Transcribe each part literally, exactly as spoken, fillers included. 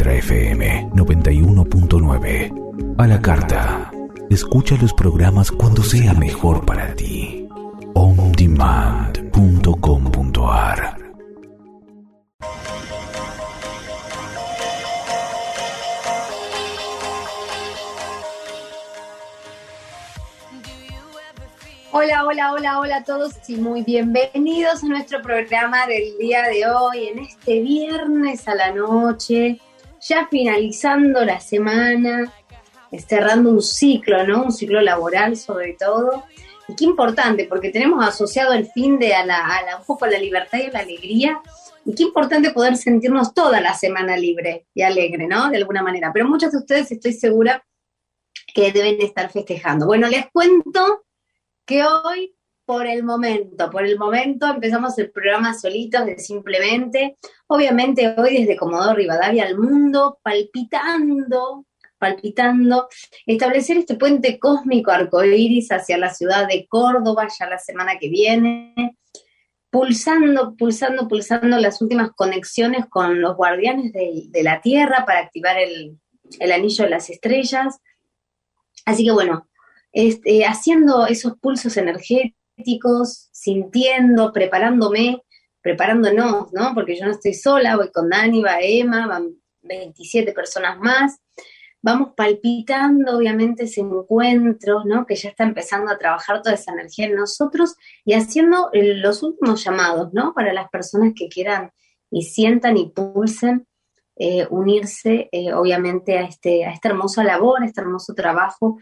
Nuestra F M noventa y uno punto nueve. A la carta. Escucha los programas cuando sea mejor para ti. on demand punto com punto a r. Hola, hola, hola, hola a todos y muy bienvenidos a nuestro programa del día de hoy, en este viernes a la noche, ya finalizando la semana, cerrando un ciclo, ¿no? Un ciclo laboral sobre todo. Y qué importante, porque tenemos asociado el fin de a la, a la, un poco a la libertad y a la alegría, y qué importante poder sentirnos toda la semana libre y alegre, ¿no? De alguna manera. Pero muchos de ustedes estoy segura que deben estar festejando. Bueno, les cuento que hoy, por el momento, por el momento empezamos el programa solitos de Simplemente, obviamente hoy desde Comodoro Rivadavia al mundo, palpitando, palpitando, establecer este puente cósmico arcoíris hacia la ciudad de Córdoba ya la semana que viene, pulsando, pulsando, pulsando las últimas conexiones con los guardianes de, de la Tierra para activar el, el anillo de las estrellas. Así que bueno, Este, haciendo esos pulsos energéticos, sintiendo, preparándome, preparándonos, ¿no? Porque yo no estoy sola, voy con Dani, va Emma, van veintisiete personas más. Vamos palpitando, obviamente, ese encuentro, ¿no? Que ya está empezando a trabajar toda esa energía en nosotros y haciendo los últimos llamados, ¿no? Para las personas que quieran y sientan y pulsen eh, unirse, eh, obviamente, a, este, a esta hermosa labor, a este hermoso trabajo,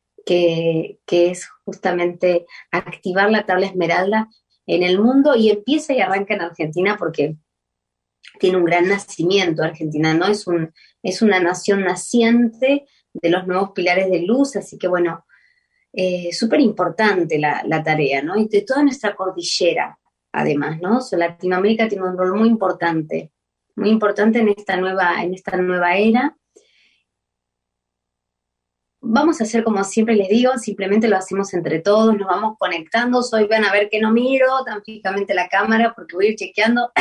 Que, que es justamente activar la tabla esmeralda en el mundo, y empieza y arranca en Argentina porque tiene un gran nacimiento Argentina, ¿no? Es, un, es una nación naciente de los nuevos pilares de luz, así que bueno, eh, súper importante la, la tarea, ¿no? Y de toda nuestra cordillera, además, ¿no? O sea, Latinoamérica tiene un rol muy importante, muy importante en esta nueva, en esta nueva era. Vamos a hacer como siempre les digo, simplemente lo hacemos entre todos, nos vamos conectando. Hoy van a ver que no miro tan fijamente la cámara porque voy a ir chequeando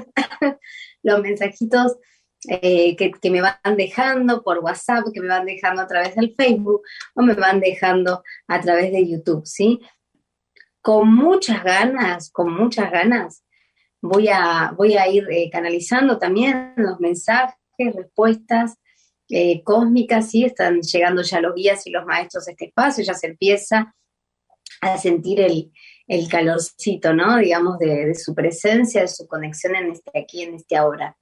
los mensajitos eh, que, que me van dejando por WhatsApp, que me van dejando a través del Facebook o me van dejando a través de YouTube, ¿sí? Con muchas ganas, con muchas ganas, voy a, voy a ir eh, canalizando también los mensajes, respuestas, Eh, cósmicas, sí, están llegando ya los guías y los maestros a este espacio, ya se empieza a sentir el, el calorcito, ¿no? Digamos, de, de su presencia, de su conexión en este aquí, en este ahora.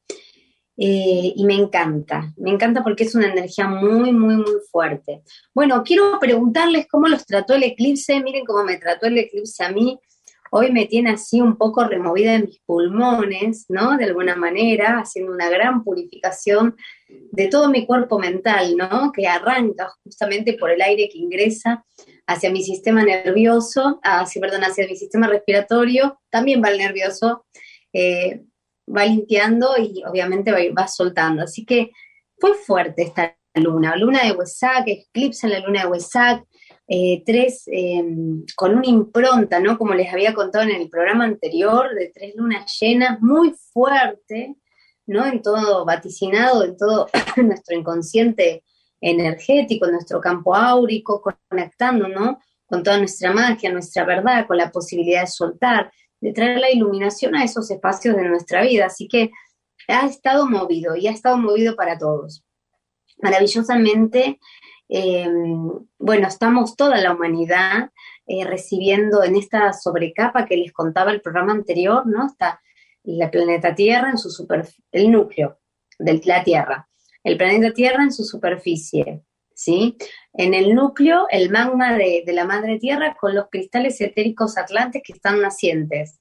Eh, y me encanta, me encanta porque es una energía muy, muy, muy fuerte. Bueno, quiero preguntarles cómo los trató el eclipse. Miren cómo me trató el eclipse a mí. Hoy me tiene así un poco removida de mis pulmones, ¿no? De alguna manera, haciendo una gran purificación de todo mi cuerpo mental, ¿no? Que arranca justamente por el aire que ingresa hacia mi sistema nervioso, hacia, perdón, hacia mi sistema respiratorio, también va el nervioso, eh, va limpiando y obviamente va, va soltando. Así que fue fuerte esta luna, luna de Huesac, eclipse en la luna de Huesac, Eh, tres, eh, con una impronta, ¿no? Como les había contado en el programa anterior, de tres lunas llenas, muy fuerte, ¿no? En todo vaticinado, en todo nuestro inconsciente energético, en nuestro campo áurico, conectando, ¿no? Con toda nuestra magia, nuestra verdad, con la posibilidad de soltar, de traer la iluminación a esos espacios de nuestra vida. Así que ha estado movido, y ha estado movido para todos. Maravillosamente. Eh, bueno, estamos toda la humanidad eh, recibiendo en esta sobrecapa que les contaba el programa anterior, ¿no? Está el planeta Tierra en su superficie, el núcleo de la Tierra, el planeta Tierra en su superficie, ¿sí? En el núcleo, el magma de, de la madre Tierra con los cristales etéricos atlantes que están nacientes.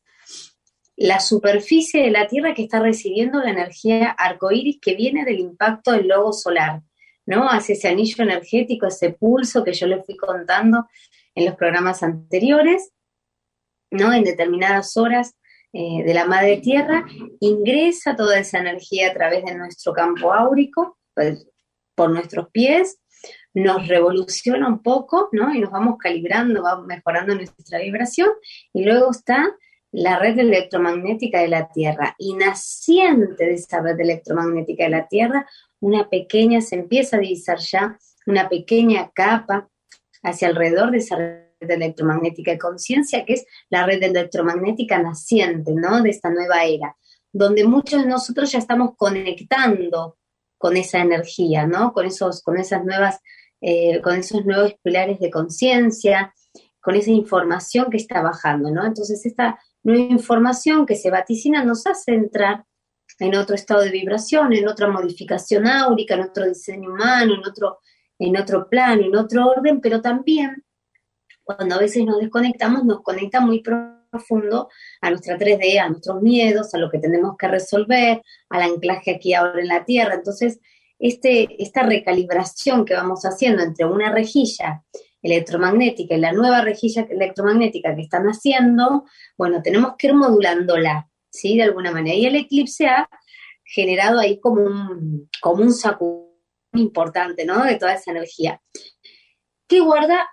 La superficie de la Tierra que está recibiendo la energía arcoíris que viene del impacto del globo solar, ¿no? Hacia ese anillo energético, ese pulso que yo les fui contando en los programas anteriores, ¿no? En determinadas horas eh, de la madre tierra, ingresa toda esa energía a través de nuestro campo áurico, pues, por nuestros pies, nos revoluciona un poco, ¿no? Y nos vamos calibrando, vamos mejorando nuestra vibración, y luego está la red electromagnética de la Tierra, y naciente de esa red electromagnética de la Tierra, una pequeña, se empieza a divisar ya, una pequeña capa hacia alrededor de esa red electromagnética de conciencia, que es la red electromagnética naciente, ¿no? De esta nueva era, donde muchos de nosotros ya estamos conectando con esa energía, ¿no? Con esos, con esas nuevas, eh, con esos nuevos pilares de conciencia, con esa información que está bajando, ¿no? Entonces esta nueva información que se vaticina nos hace entrar en otro estado de vibración, en otra modificación áurica, en otro diseño humano, en otro, en otro plano, en otro orden, pero también cuando a veces nos desconectamos, nos conecta muy profundo a nuestra tres D, a nuestros miedos, a lo que tenemos que resolver, al anclaje aquí ahora en la Tierra. Entonces, este, esta recalibración que vamos haciendo entre una rejilla electromagnética y la nueva rejilla electromagnética que están haciendo, bueno, tenemos que ir modulándola, ¿sí? De alguna manera. Y el eclipse ha generado ahí como un, como un sacudón importante, ¿no? De toda esa energía. ¿Qué guarda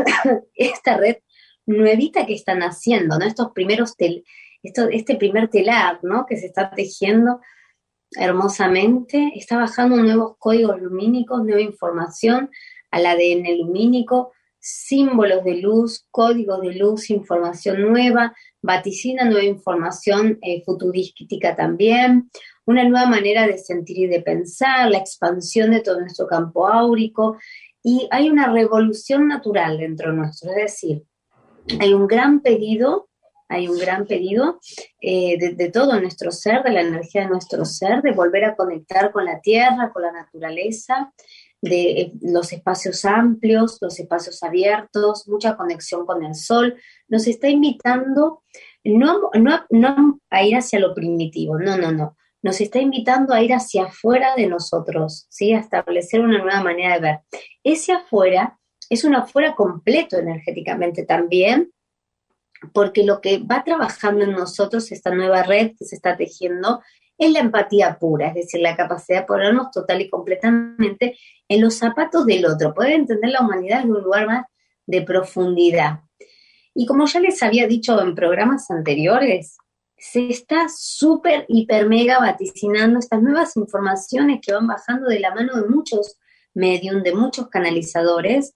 esta red nuevita que están haciendo, ¿no? Estos primeros, tel, esto, este primer telar, ¿no? Que se está tejiendo hermosamente, está bajando nuevos códigos lumínicos, nueva información al A D N lumínico, símbolos de luz, códigos de luz, información nueva, vaticina nueva información eh, futurística también, una nueva manera de sentir y de pensar, la expansión de todo nuestro campo áurico, y hay una revolución natural dentro nuestro, es decir, hay un gran pedido, hay un gran pedido eh, de, de todo nuestro ser, de la energía de nuestro ser, de volver a conectar con la tierra, con la naturaleza, de eh, los espacios amplios, los espacios abiertos, mucha conexión con el sol. Nos está invitando no, no, no a ir hacia lo primitivo, no, no, no. Nos está invitando a ir hacia afuera de nosotros, ¿sí? A establecer una nueva manera de ver. Ese afuera es un afuera completo energéticamente también, porque lo que va trabajando en nosotros, esta nueva red que se está tejiendo, es la empatía pura, es decir, la capacidad de ponernos total y completamente en los zapatos del otro, poder entender la humanidad en un lugar más de profundidad. Y como ya les había dicho en programas anteriores, se está súper, hiper, mega vaticinando estas nuevas informaciones que van bajando de la mano de muchos medium, de muchos canalizadores,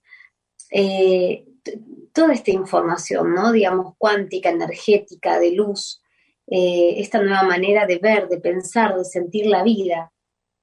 eh, t- toda esta información, ¿no? Digamos, cuántica, energética, de luz, eh, esta nueva manera de ver, de pensar, de sentir la vida.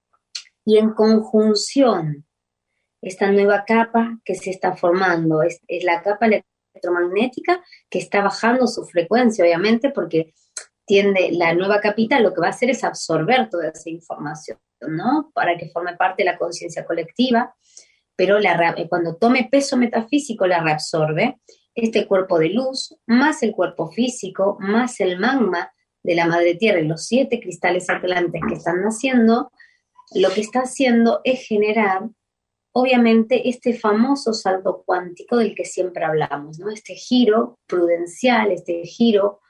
Y en conjunción, esta nueva capa que se está formando, es, es la capa electromagnética que está bajando su frecuencia, obviamente, porque tiende la nueva capita, lo que va a hacer es absorber toda esa información, ¿no? Para que forme parte de la conciencia colectiva, pero la, cuando tome peso metafísico la reabsorbe, este cuerpo de luz, más el cuerpo físico, más el magma de la Madre Tierra y los siete cristales atlantes que están naciendo, lo que está haciendo es generar, obviamente, este famoso salto cuántico del que siempre hablamos, ¿no? Este giro prudencial, este giro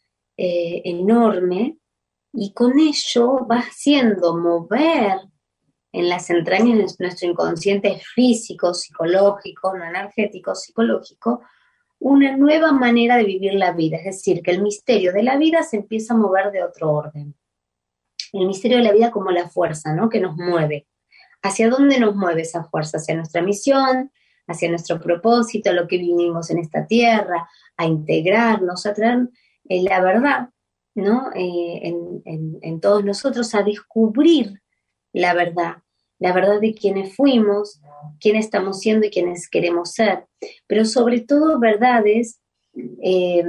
eh, enorme, y con ello va haciendo mover en las entrañas de nuestro inconsciente físico, psicológico, no energético, psicológico, una nueva manera de vivir la vida, es decir, que el misterio de la vida se empieza a mover de otro orden. El misterio de la vida como la fuerza, ¿no? Que nos mueve. ¿Hacia dónde nos mueve esa fuerza? Hacia nuestra misión, hacia nuestro propósito, a lo que vinimos en esta tierra, a integrarnos, a traer eh, la verdad, ¿no? Eh, en, en, en todos nosotros, a descubrir la verdad, la verdad de quiénes fuimos, quiénes estamos siendo y quiénes queremos ser, pero sobre todo verdades, eh,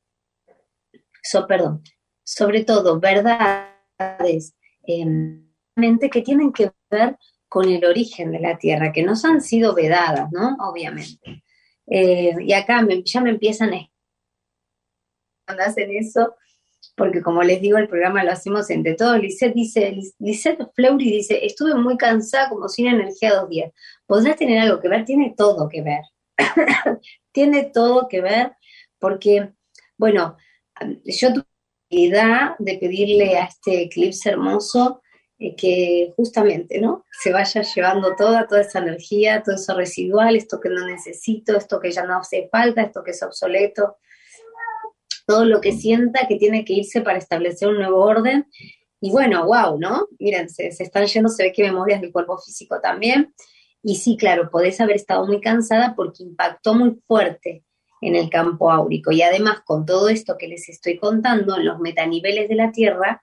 so, perdón, sobre todo verdades eh, que tienen que ver con el origen de la Tierra, que nos han sido vedadas, ¿no? Obviamente. Eh, y acá me, ya me empiezan a cuando hacen eso, porque como les digo, el programa lo hacemos entre todos. Lisette dice, Lisette Fleury dice, estuve muy cansada como sin energía dos días. ¿Podrás tener algo que ver? Tiene todo que ver. Tiene todo que ver, porque, bueno, yo tuve la idea de pedirle a este eclipse hermoso eh, que justamente, ¿no? Se vaya llevando toda, toda esa energía, todo eso residual, esto que no necesito, esto que ya no hace falta, esto que es obsoleto. todo lo que sienta que tiene que irse para establecer un nuevo orden. Y bueno, wow, ¿no? Miren, se, se están yendo, se ve que memorias del cuerpo físico también. Y sí, claro, podés haber estado muy cansada porque impactó muy fuerte en el campo áurico. Y además, con todo esto que les estoy contando, en los metaniveles de la Tierra,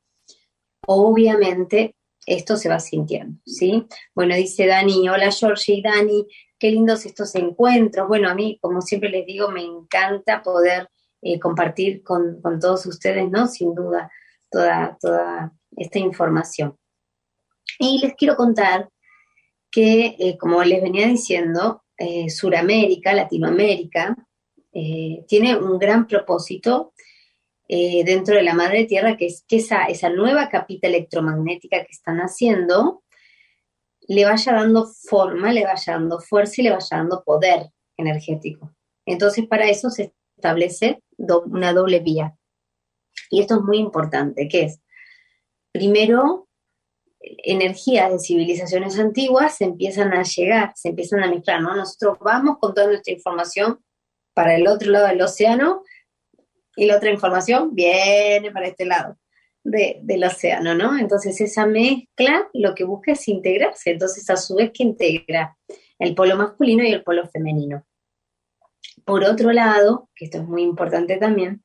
obviamente esto se va sintiendo, ¿sí? Bueno, dice Dani, hola Georgie y Dani, qué lindos estos encuentros. Bueno, a mí, como siempre les digo, me encanta poder eh, compartir con, con todos ustedes, ¿no? Sin duda, toda, toda esta información. Y les quiero contar que, eh, como les venía diciendo, eh, Suramérica, Latinoamérica, eh, tiene un gran propósito eh, dentro de la Madre Tierra, que es que esa, esa nueva capita electromagnética que están haciendo le vaya dando forma, le vaya dando fuerza y le vaya dando poder energético. Entonces, para eso se establece do, una doble vía. Y esto es muy importante, que es, primero, energías de civilizaciones antiguas se empiezan a llegar, se empiezan a mezclar, ¿no? Nosotros vamos con toda nuestra información para el otro lado del océano y la otra información viene para este lado de, del océano, ¿no? Entonces esa mezcla lo que busca es integrarse, entonces a su vez que integra el polo masculino y el polo femenino. Por otro lado, que esto es muy importante también,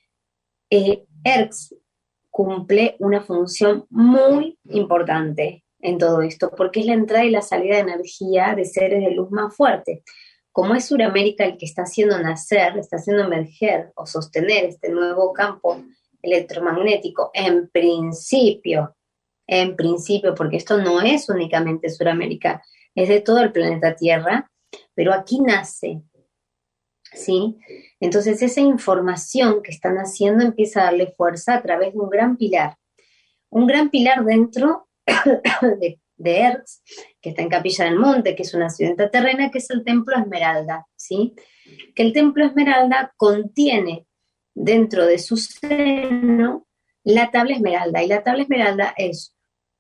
eh, Hertz cumple una función muy importante en todo esto, porque es la entrada y la salida de energía de seres de luz más fuerte. Como es Suramérica el que está haciendo nacer, está haciendo emerger o sostener este nuevo campo electromagnético, en principio, en principio, porque esto no es únicamente Suramérica, es de todo el planeta Tierra, pero aquí nace, ¿sí? Entonces esa información que están haciendo empieza a darle fuerza a través de un gran pilar. Un gran pilar dentro de, de Hertz, que está en Capilla del Monte, que es una ciudad terrena, que es el Templo Esmeralda, ¿sí? Que el Templo Esmeralda contiene dentro de su seno la tabla Esmeralda, y la tabla Esmeralda es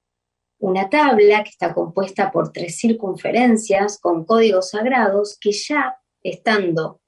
una tabla que está compuesta por tres circunferencias con códigos sagrados que ya estando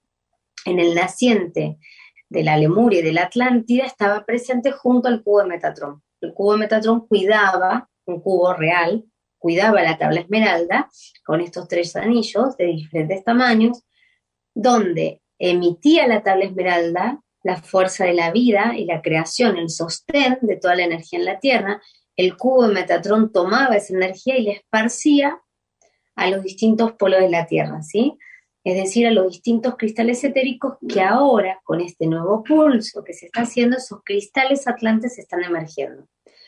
en el naciente de la Lemuria y de la Atlántida estaba presente junto al cubo de Metatrón. El cubo de Metatrón cuidaba, un cubo real, cuidaba la tabla Esmeralda con estos tres anillos de diferentes tamaños, donde emitía la tabla Esmeralda la fuerza de la vida y la creación, el sostén de toda la energía en la Tierra. El cubo de Metatrón tomaba esa energía y la esparcía a los distintos polos de la Tierra, ¿sí? Es decir, a los distintos cristales etéricos que ahora, con este nuevo pulso que se está haciendo, esos cristales atlantes están emergiendo.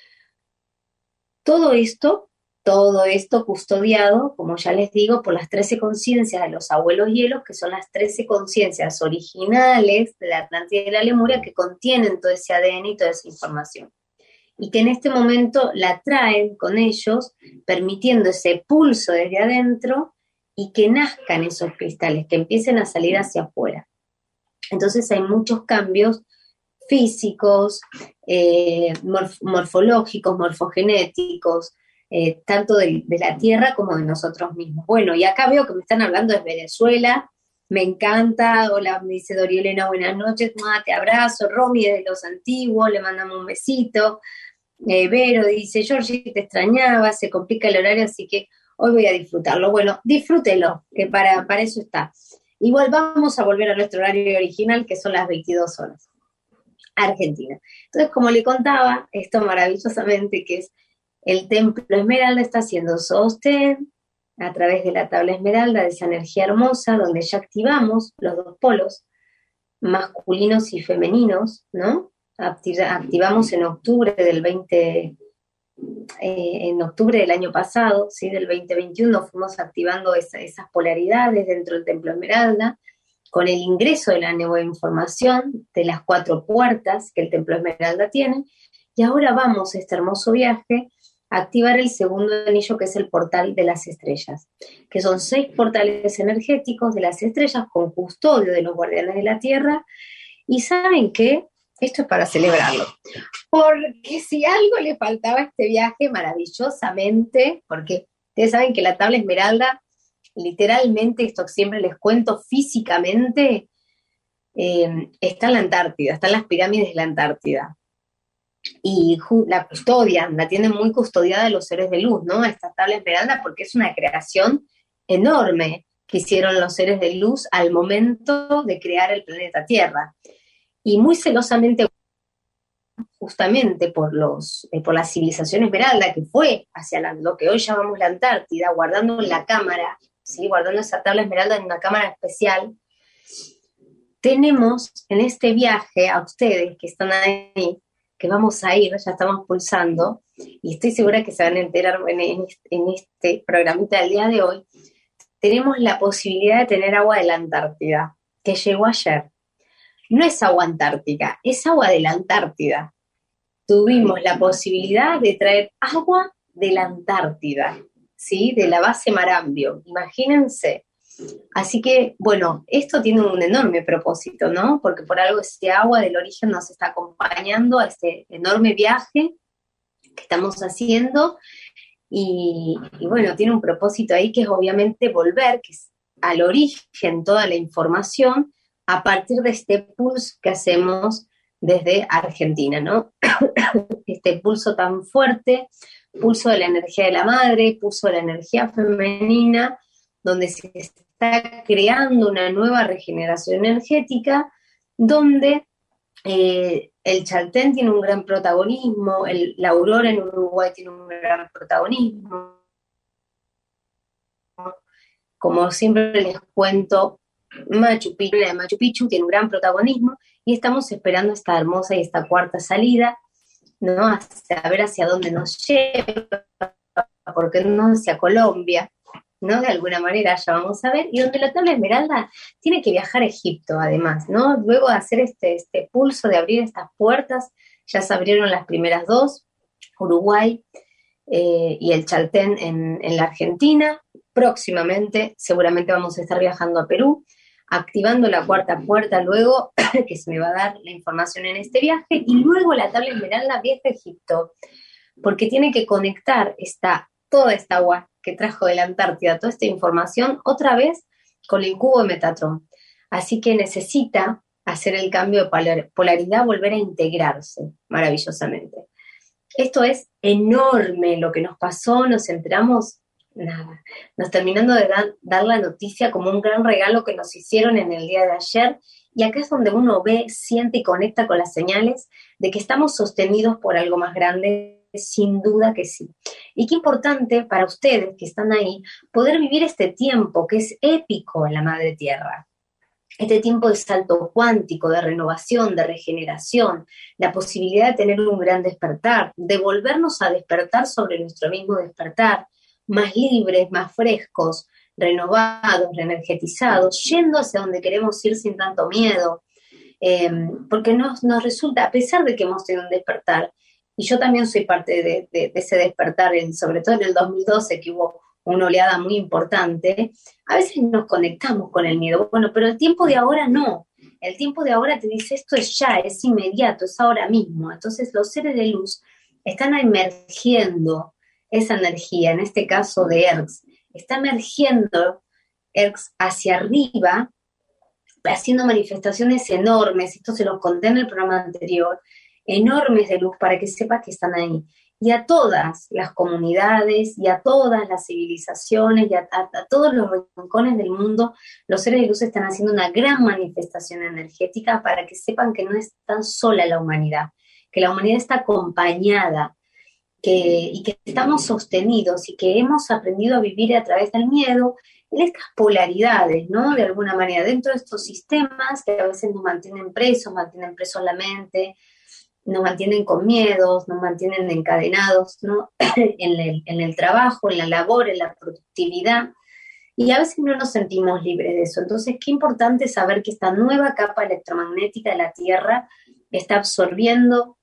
Todo esto, todo esto custodiado, como ya les digo, por las trece conciencias de los abuelos hielos, que son las trece conciencias originales de la Atlántida y de la Lemuria, que contienen todo ese A D N y toda esa información. Y que en este momento la traen con ellos, permitiendo ese pulso desde adentro, y que nazcan esos cristales, que empiecen a salir hacia afuera. Entonces hay muchos cambios físicos, eh, morf morfológicos, morfogenéticos, eh, tanto de, de la Tierra como de nosotros mismos. Bueno, y acá veo que me están hablando de Venezuela, me encanta, hola, me dice Dorielena, buenas noches, te abrazo, Romy desde Los Antiguos, le mandamos un besito, eh, Vero dice, Georgie, te extrañaba, se complica el horario, así que hoy voy a disfrutarlo. Bueno, disfrútelo, que para, para eso está. Igual vamos a volver a nuestro horario original, que son las veintidós horas. Argentina. Entonces, como le contaba, esto maravillosamente, que es el Templo Esmeralda está haciendo sostén a través de la tabla Esmeralda, de esa energía hermosa, donde ya activamos los dos polos, masculinos y femeninos, ¿no? Activamos en octubre del veinte... Eh, en octubre del año pasado, ¿sí? Del veinte veintiuno, fuimos activando esa, esas polaridades dentro del Templo Esmeralda, con el ingreso de la nueva información, de las cuatro puertas que el Templo Esmeralda tiene, y ahora vamos a este hermoso viaje a activar el segundo anillo, que es el portal de las estrellas, que son seis portales energéticos de las estrellas con custodio de los guardianes de la Tierra, y ¿saben qué? Esto es para celebrarlo, porque si algo le faltaba a este viaje maravillosamente, porque ustedes saben que la tabla Esmeralda, literalmente, esto siempre les cuento físicamente, eh, está en la Antártida, están las pirámides de la Antártida. Y la custodian, la tienen muy custodiada los seres de luz, ¿no? Esta tabla esmeralda, porque es una creación enorme que hicieron los seres de luz al momento de crear el planeta Tierra. Y muy celosamente, justamente por, los, eh, por la civilización esmeralda, que fue hacia la, lo que hoy llamamos la Antártida, guardando en la cámara, ¿sí? Guardando esa tabla esmeralda en una cámara especial, tenemos en este viaje a ustedes que están ahí, que vamos a ir, ya estamos pulsando, y estoy segura que se van a enterar en, en, en este programita del día de hoy, tenemos la posibilidad de tener agua de la Antártida, que llegó ayer. No es agua antártica, es agua de la Antártida. Tuvimos la posibilidad de traer agua de la Antártida, ¿sí? De la base Marambio, imagínense. Así que, bueno, esto tiene un enorme propósito, ¿no? Porque por algo este agua del origen nos está acompañando a este enorme viaje que estamos haciendo y, y bueno, tiene un propósito ahí que es obviamente volver que es al origen toda la información a partir de este pulso que hacemos desde Argentina, ¿no? Este pulso tan fuerte, pulso de la energía de la madre, pulso de la energía femenina, donde se está creando una nueva regeneración energética, donde eh, el Chaltén tiene un gran protagonismo, el, la aurora en Uruguay tiene un gran protagonismo. Como siempre les cuento, Machu Picchu, la de Machu Picchu tiene un gran protagonismo y estamos esperando esta hermosa y esta cuarta salida, ¿no? A ver hacia dónde nos lleva, porque no hacia Colombia, ¿no? De alguna manera ya vamos a ver, y donde la tabla esmeralda tiene que viajar a Egipto además, ¿no? Luego de hacer este, este pulso de abrir estas puertas, ya se abrieron las primeras dos, Uruguay eh, y el Chaltén en, en la Argentina. Próximamente seguramente vamos a estar viajando a Perú, activando la cuarta puerta luego, que se me va a dar la información en este viaje, y luego la tabla esmeralda viaja a Egipto, porque tiene que conectar esta, toda esta agua que trajo de la Antártida, toda esta información, otra vez con el cubo de Metatron. Así que necesita hacer el cambio de polar, polaridad, volver a integrarse maravillosamente. Esto es enorme lo que nos pasó, nos enteramos, nada, nos terminando de dar, dar la noticia como un gran regalo que nos hicieron en el día de ayer, y acá es donde uno ve, siente y conecta con las señales de que estamos sostenidos por algo más grande, sin duda que sí. Y qué importante para ustedes que están ahí, poder vivir este tiempo que es épico en la Madre Tierra. Este tiempo de salto cuántico, de renovación, de regeneración, la posibilidad de tener un gran despertar, de volvernos a despertar sobre nuestro mismo despertar, más libres, más frescos, renovados, reenergetizados, yendo hacia donde queremos ir sin tanto miedo, eh, porque nos, nos resulta, a pesar de que hemos tenido un despertar, y yo también soy parte de, de, de ese despertar, en, sobre todo en el dos mil doce, que hubo una oleada muy importante, a veces nos conectamos con el miedo. Bueno, pero el tiempo de ahora no. El tiempo de ahora te dice, esto es ya, es inmediato, es ahora mismo. Entonces los seres de luz están emergiendo esa energía, en este caso de Erx, está emergiendo Erx hacia arriba, haciendo manifestaciones enormes, esto se los conté en el programa anterior, enormes de luz para que sepas que están ahí. Y a todas las comunidades, y a todas las civilizaciones, y a, a, a todos los rincones del mundo, los seres de luz están haciendo una gran manifestación energética para que sepan que no es tan sola la humanidad, que la humanidad está acompañada, que, y que estamos sostenidos, y que hemos aprendido a vivir a través del miedo, en estas polaridades, ¿no? De alguna manera, dentro de estos sistemas que a veces nos mantienen presos, mantienen presos la mente, nos mantienen con miedos, nos mantienen encadenados, ¿no? en, el, en el trabajo, en la labor, en la productividad, y a veces no nos sentimos libres de eso. Entonces, qué importante saber que esta nueva capa electromagnética de la Tierra está absorbiendo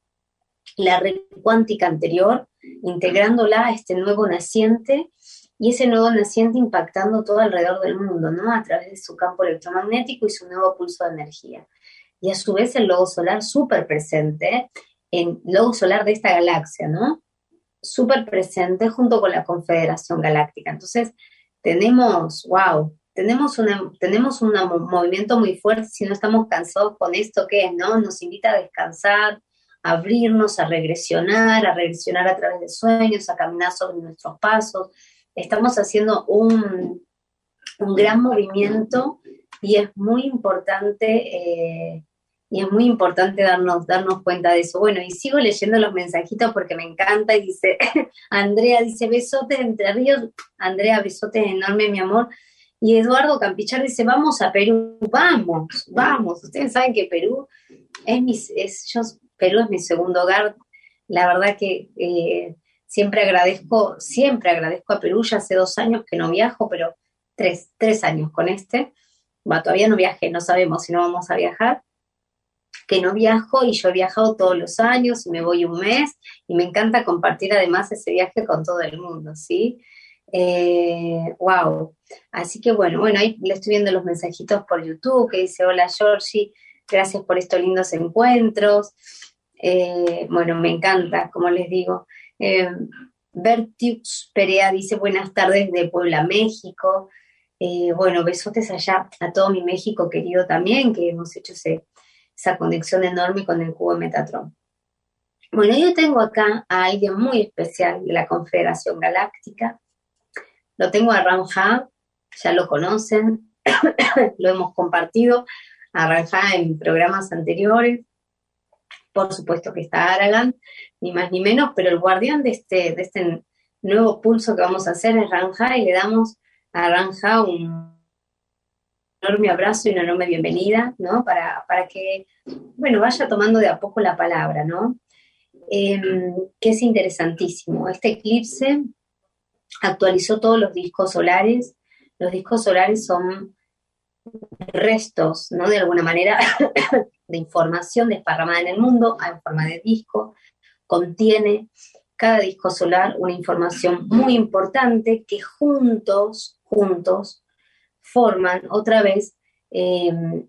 la red cuántica anterior, integrándola a este nuevo naciente, y ese nuevo naciente impactando todo alrededor del mundo, ¿no? A través de su campo electromagnético y su nuevo pulso de energía. Y a su vez el logo solar súper presente, en logo solar de esta galaxia, ¿no? Súper presente junto con la Confederación Galáctica. Entonces, tenemos, wow, tenemos, una, tenemos un movimiento muy fuerte, si no estamos cansados con esto, ¿qué es, no? Nos invita a descansar, a abrirnos, a regresionar, a regresionar a través de sueños, a caminar sobre nuestros pasos. Estamos haciendo un, un gran movimiento y es muy importante, eh, y es muy importante darnos, darnos cuenta de eso. Bueno, y sigo leyendo los mensajitos porque me encanta, y dice, Andrea dice, besotes Entre Ríos, Andrea, besotes enormes, mi amor. Y Eduardo Campichar dice, vamos a Perú, vamos, vamos. Ustedes saben que Perú es mi, es, yo, Perú es mi segundo hogar. La verdad que eh, siempre agradezco, siempre agradezco a Perú. Ya hace dos años que no viajo, pero tres, tres años con este. Bueno, todavía no viajé, no sabemos si no vamos a viajar. Que no viajo, y yo he viajado todos los años y me voy un mes, y me encanta compartir además ese viaje con todo el mundo, ¿sí? Eh, wow. Así que bueno, bueno, ahí le estoy viendo los mensajitos por YouTube que dice, hola Georgie, gracias por estos lindos encuentros. Eh, bueno, me encanta, como les digo. Eh, Bertiux Perea dice, buenas tardes de Puebla, México. Eh, bueno, besotes allá a todo mi México querido también, que hemos hecho ese esa conexión enorme con el cubo de Metatron. Bueno, yo tengo acá a alguien muy especial de la Confederación Galáctica. Lo tengo a Ranja, ya lo conocen, lo hemos compartido a Ranja en programas anteriores. Por supuesto que está Aragán, ni más ni menos, pero el guardián de este, de este nuevo pulso que vamos a hacer es Ranja, y le damos a Ranja un enorme abrazo y una enorme bienvenida, ¿no? Para, para que, bueno, vaya tomando de a poco la palabra, ¿no? Eh, que es interesantísimo. Este eclipse actualizó todos los discos solares. Los discos solares son restos, ¿no? De alguna manera, de información desparramada en el mundo en forma de disco. Contiene cada disco solar una información muy importante que juntos, juntos, forman otra vez, eh,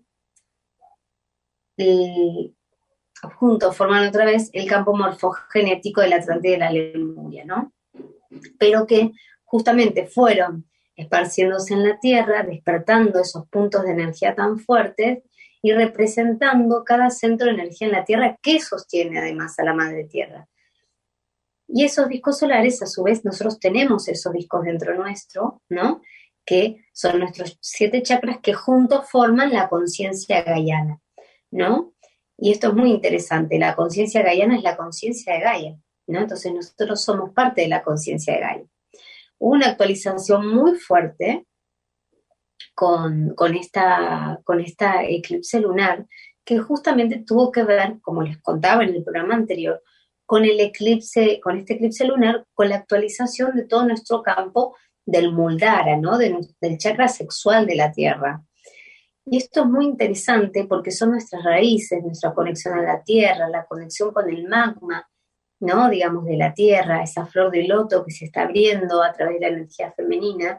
el, juntos forman otra vez el campo morfogenético de la Atlántida y de la Lemuria, ¿no? Pero que justamente fueron esparciéndose en la Tierra, despertando esos puntos de energía tan fuertes y representando cada centro de energía en la Tierra que sostiene además a la Madre Tierra. Y esos discos solares, a su vez, nosotros tenemos esos discos dentro nuestro, ¿no? Que son nuestros siete chakras que juntos forman la conciencia gaiana, ¿no? Y esto es muy interesante, la conciencia gaiana es la conciencia de Gaia, ¿no? Entonces nosotros somos parte de la conciencia de Gaia. Hubo una actualización muy fuerte con, con, esta, con esta eclipse lunar, que justamente tuvo que ver, como les contaba en el programa anterior, con el eclipse, con este eclipse lunar, con la actualización de todo nuestro campo del Muldhara, ¿no? De, del chakra sexual de la Tierra. Y esto es muy interesante porque son nuestras raíces, nuestra conexión a la Tierra, la conexión con el magma, ¿no? Digamos, de la Tierra, esa flor de loto que se está abriendo a través de la energía femenina.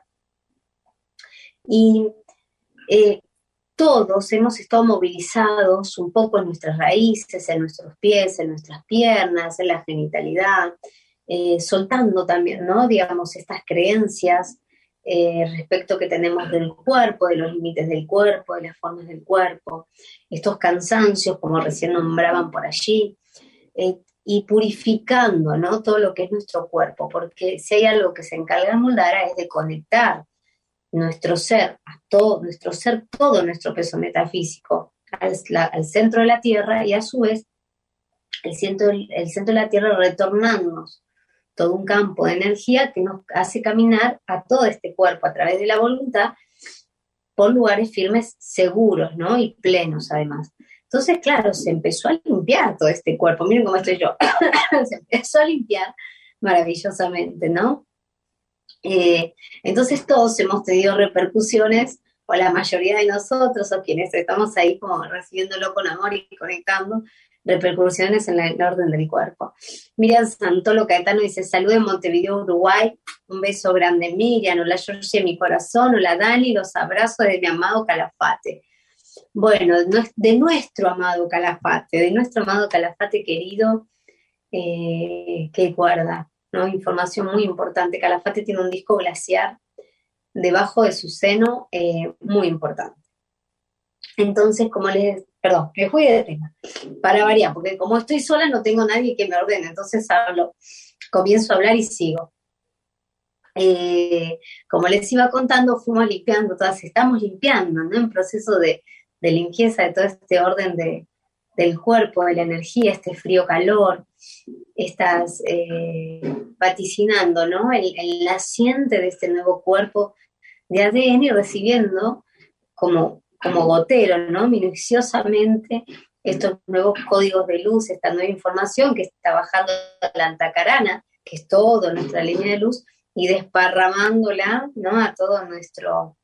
Y eh, todos hemos estado movilizados un poco en nuestras raíces, en nuestros pies, en nuestras piernas, en la genitalidad, Eh, soltando también, ¿no? Digamos, estas creencias eh, respecto que tenemos del cuerpo, de los límites del cuerpo, de las formas del cuerpo, estos cansancios, como recién nombraban por allí, eh, y purificando, ¿no? Todo lo que es nuestro cuerpo, porque si hay algo que se encarga el Muldhara es de conectar nuestro ser, a todo, nuestro ser, todo nuestro peso metafísico, al, la, al centro de la Tierra, y a su vez el centro, el centro de la Tierra retornarnos todo un campo de energía que nos hace caminar a todo este cuerpo a través de la voluntad por lugares firmes, seguros, ¿no? Y plenos además. Entonces, claro, se empezó a limpiar todo este cuerpo. Miren cómo estoy yo. Se empezó a limpiar maravillosamente, ¿no? Eh, entonces todos hemos tenido repercusiones, o la mayoría de nosotros, o quienes estamos ahí como recibiéndolo con amor y conectando, repercusiones en, la, en el orden del cuerpo. Miriam Santolo Caetano dice, salud en Montevideo, Uruguay, un beso grande Miriam, hola Georgie, mi corazón, hola Dani, los abrazos de mi amado Calafate. Bueno, de nuestro amado Calafate, de nuestro amado Calafate querido, eh, que guarda, ¿no? Información muy importante. Calafate tiene un disco glaciar debajo de su seno eh, muy importante. Entonces, como les, perdón, me fui de tema, para variar, porque como estoy sola no tengo nadie que me ordene, entonces hablo, comienzo a hablar y sigo. Eh, como les iba contando, fuimos limpiando todas, estamos limpiando, ¿no? En proceso de, de limpieza de todo este orden de, del cuerpo, de la energía, este frío-calor, estás eh, vaticinando, ¿no? El, el naciente de este nuevo cuerpo de A D N y recibiendo como, como gotero, ¿no? Minuciosamente estos nuevos códigos de luz, esta nueva información que está bajando la antacarana, que es toda nuestra línea de luz, y desparramándola, ¿no? A todo nuestro,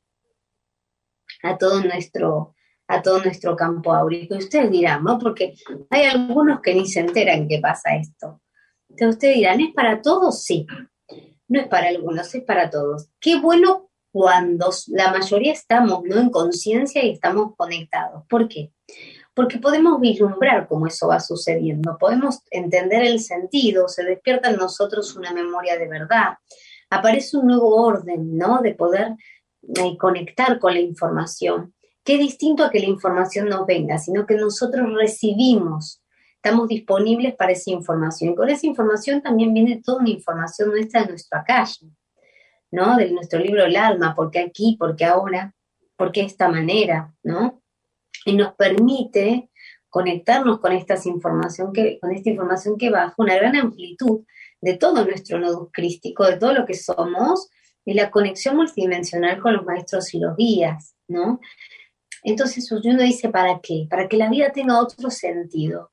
a todo nuestro, a todo nuestro campo áurico. Y ustedes dirán, ¿no? Porque hay algunos que ni se enteran que pasa esto. Entonces ustedes dirán, ¿es para todos? Sí. No es para algunos, es para todos. Qué bueno cuando la mayoría estamos, ¿no? En conciencia y estamos conectados. ¿Por qué? Porque podemos vislumbrar cómo eso va sucediendo, podemos entender el sentido, se despierta en nosotros una memoria de verdad, aparece un nuevo orden, ¿no? De poder eh, conectar con la información, que es distinto a que la información nos venga, sino que nosotros recibimos, estamos disponibles para esa información. Y con esa información también viene toda una información nuestra de nuestro Akasha, ¿no? De nuestro libro El Alma, ¿por qué aquí? ¿Por qué ahora? ¿Por qué de esta manera? ¿No? Y nos permite conectarnos con, estas información que, con esta información que baja una gran amplitud de todo nuestro nodo crístico, de todo lo que somos, y la conexión multidimensional con los maestros y los guías, ¿no? Entonces uno dice, ¿para qué? Para que la vida tenga otro sentido,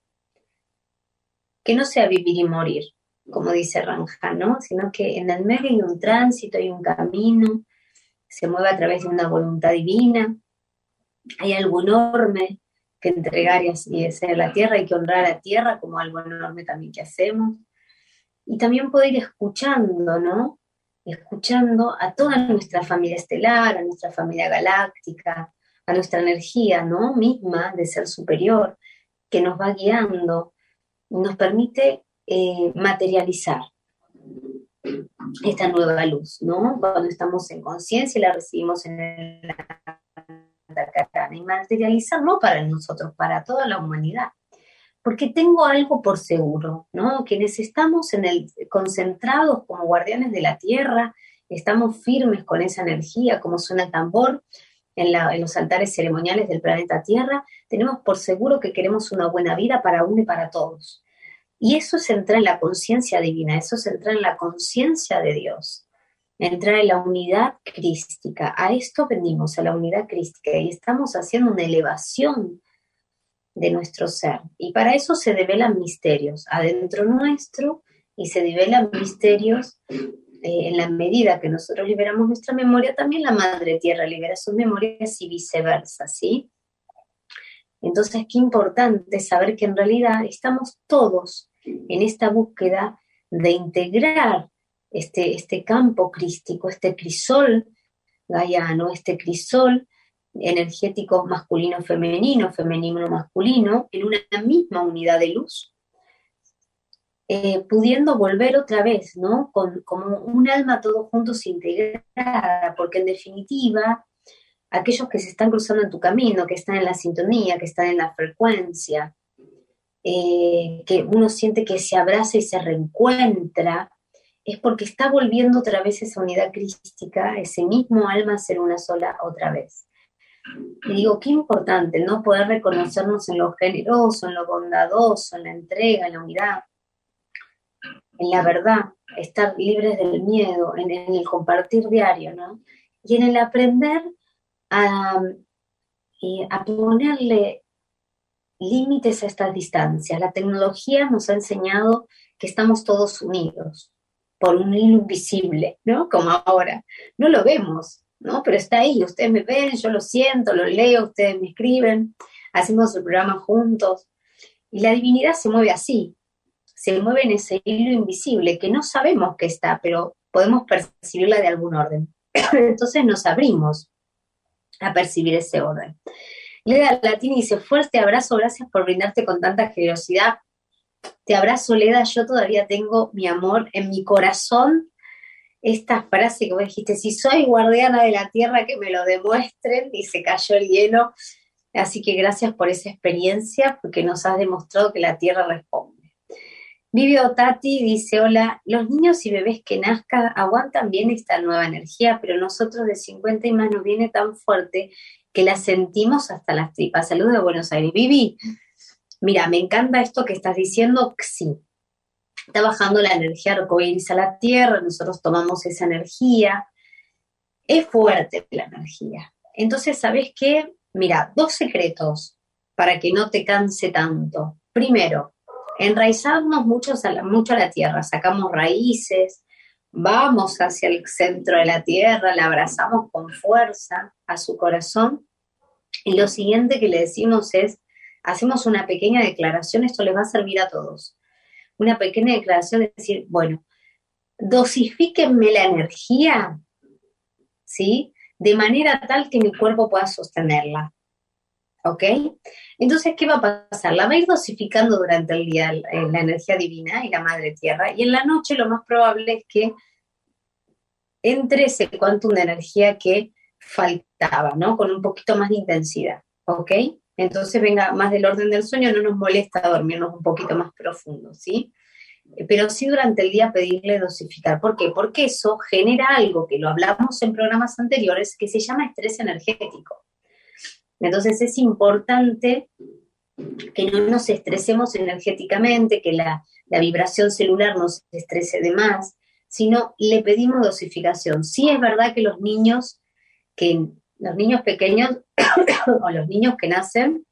que no sea vivir y morir, como dice Ranja, ¿no? Sino que en el medio hay un tránsito, hay un camino, se mueve a través de una voluntad divina, hay algo enorme que entregar y hacer a la tierra, hay que honrar a la tierra como algo enorme también que hacemos. Y también poder ir escuchando, ¿no? Escuchando a toda nuestra familia estelar, a nuestra familia galáctica, a nuestra energía, ¿no? Misma de ser superior, que nos va guiando, nos permite eh, materializar esta nueva luz, ¿no? Cuando estamos en conciencia y la recibimos en el y materializar no para nosotros, para toda la humanidad, porque tengo algo por seguro, ¿no? Quienes estamos en el, concentrados como guardianes de la tierra, estamos firmes con esa energía, como suena el tambor en, la, en los altares ceremoniales del planeta Tierra, tenemos por seguro que queremos una buena vida para uno y para todos. Y eso es entrar en la conciencia divina, eso es entrar en la conciencia de Dios, entrar en la unidad crística. A esto venimos, a la unidad crística, y estamos haciendo una elevación de nuestro ser. Y para eso se develan misterios adentro nuestro y se develan misterios eh, en la medida que nosotros liberamos nuestra memoria, también la Madre Tierra libera sus memorias y viceversa, ¿sí? Entonces, qué importante saber que en realidad estamos todos en esta búsqueda de integrar este, este campo crístico, este crisol gaiano, este crisol energético masculino-femenino, femenino-masculino, en una misma unidad de luz, eh, pudiendo volver otra vez, ¿no? Con, como un alma todos juntos integrada, porque en definitiva, aquellos que se están cruzando en tu camino, que están en la sintonía, que están en la frecuencia, eh, que uno siente que se abraza y se reencuentra, es porque está volviendo otra vez esa unidad crística, ese mismo alma a ser una sola otra vez. Y digo, qué importante, ¿no? Poder reconocernos en lo generoso, en lo bondadoso, en la entrega, en la unidad, en la verdad, estar libres del miedo, en, en el compartir diario, ¿no? Y en el aprender a, a ponerle límites a estas distancias. La tecnología nos ha enseñado que estamos todos unidos por un hilo invisible, ¿no? Como ahora. No lo vemos, ¿no? Pero está ahí, ustedes me ven, yo lo siento, lo leo, ustedes me escriben, hacemos el programa juntos. Y la divinidad se mueve así, se mueve en ese hilo invisible que no sabemos que está, pero podemos percibirla de algún orden. Entonces nos abrimos a percibir ese orden. Leda Latini dice, fuerte abrazo, gracias por brindarte con tanta generosidad. Te abrazo, Leda, yo todavía tengo mi amor en mi corazón esta frase que vos dijiste, si soy guardiana de la tierra, que me lo demuestren, y se cayó el hielo. Así que gracias por esa experiencia, porque nos has demostrado que la tierra responde. Vivio Tati dice, hola, los niños y bebés que nazcan aguantan bien esta nueva energía, pero nosotros de cincuenta y más nos viene tan fuerte que la sentimos hasta las tripas. Saludos de Buenos Aires. Vivi, mira, me encanta esto que estás diciendo, que sí. Está bajando la energía arcoíris a la tierra, nosotros tomamos esa energía. Es fuerte la energía. Entonces, ¿sabes qué? Mira, dos secretos para que no te canse tanto. Primero, enraizarnos mucho a la, mucho a la tierra, sacamos raíces, vamos hacia el centro de la tierra, la abrazamos con fuerza a su corazón. Y lo siguiente que le decimos es, hacemos una pequeña declaración, esto les va a servir a todos. Una pequeña declaración de decir, bueno, dosifíquenme la energía, ¿sí? De manera tal que mi cuerpo pueda sostenerla, ¿ok? Entonces, ¿qué va a pasar? La va a ir dosificando durante el día la energía divina y la Madre Tierra, y en la noche lo más probable es que entre ese quantum de energía que faltaba, ¿no? Con un poquito más de intensidad, ¿ok? Entonces venga más del orden del sueño, no nos molesta dormirnos un poquito más profundo, ¿sí? Pero sí durante el día pedirle dosificar. ¿Por qué? Porque eso genera algo que lo hablamos en programas anteriores que se llama estrés energético. Entonces es importante que no nos estresemos energéticamente, que la, la vibración celular no se estrese de más, sino le pedimos dosificación. Sí es verdad que los niños, que los niños pequeños o los niños que nacen,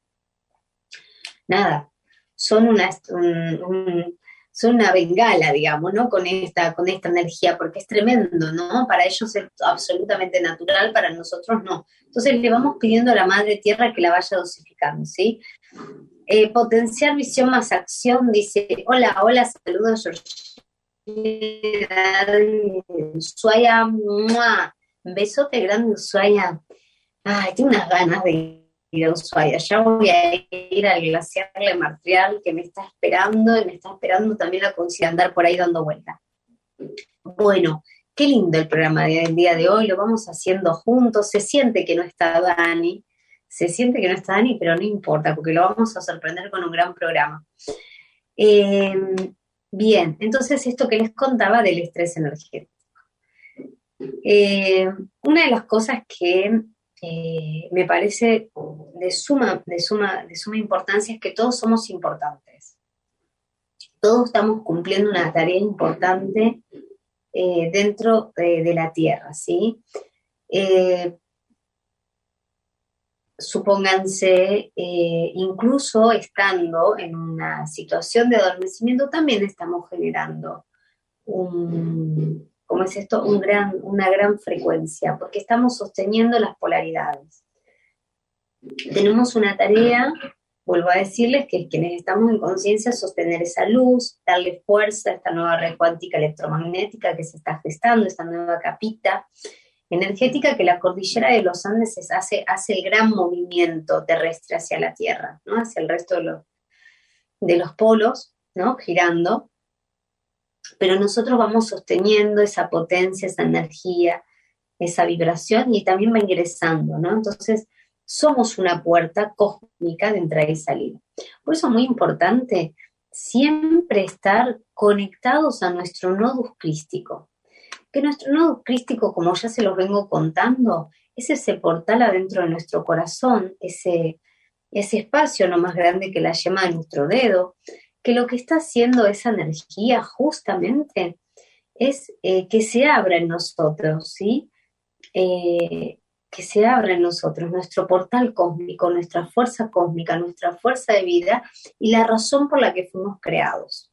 nada, son una, un, un, son una bengala, digamos, ¿no? Con esta, con esta energía, porque es tremendo, ¿no? Para ellos es absolutamente natural, para nosotros no. Entonces le vamos pidiendo a la Madre Tierra que la vaya dosificando, ¿sí? Eh, potenciar visión más acción, dice, hola, hola, saludos, Ushuaia, ¡mua! Besote grande, Ushuaia. Ay, tengo unas ganas de ir a Ushuaia. Ya voy a ir al glaciar Le Martrial, que me está esperando, y me está esperando también la conciencia andar por ahí dando vueltas. Bueno, qué lindo el programa del día de hoy, lo vamos haciendo juntos. Se siente que no está Dani, se siente que no está Dani, pero no importa, porque lo vamos a sorprender con un gran programa. Eh, bien, entonces esto que les contaba del estrés energético. Eh, una de las cosas que eh, me parece de suma, de, suma, de suma importancia es que todos somos importantes. Todos estamos cumpliendo una tarea importante eh, dentro de, de la Tierra, ¿sí? Eh, supónganse, eh, incluso estando en una situación de adormecimiento, también estamos generando un, ¿cómo es esto? Un gran, una gran frecuencia, porque estamos sosteniendo las polaridades. Tenemos una tarea, vuelvo a decirles, que quienes estamos en conciencia, sostener esa luz, darle fuerza a esta nueva red cuántica electromagnética que se está gestando, esta nueva capita energética que la cordillera de los Andes hace, hace el gran movimiento terrestre hacia la Tierra, ¿no? Hacia el resto de los, de los polos, ¿no? Girando. Pero nosotros vamos sosteniendo esa potencia, esa energía, esa vibración, y también va ingresando, ¿no? Entonces, somos una puerta cósmica de entrada y salida. Por eso es muy importante siempre estar conectados a nuestro nodus crístico. Que nuestro nodo crístico, como ya se los vengo contando, es ese portal adentro de nuestro corazón, ese, ese espacio no más grande que la yema de nuestro dedo, que lo que está haciendo esa energía justamente es eh, que se abra en nosotros, ¿sí? Eh, que se abra en nosotros nuestro portal cósmico, nuestra fuerza cósmica, nuestra fuerza de vida y la razón por la que fuimos creados.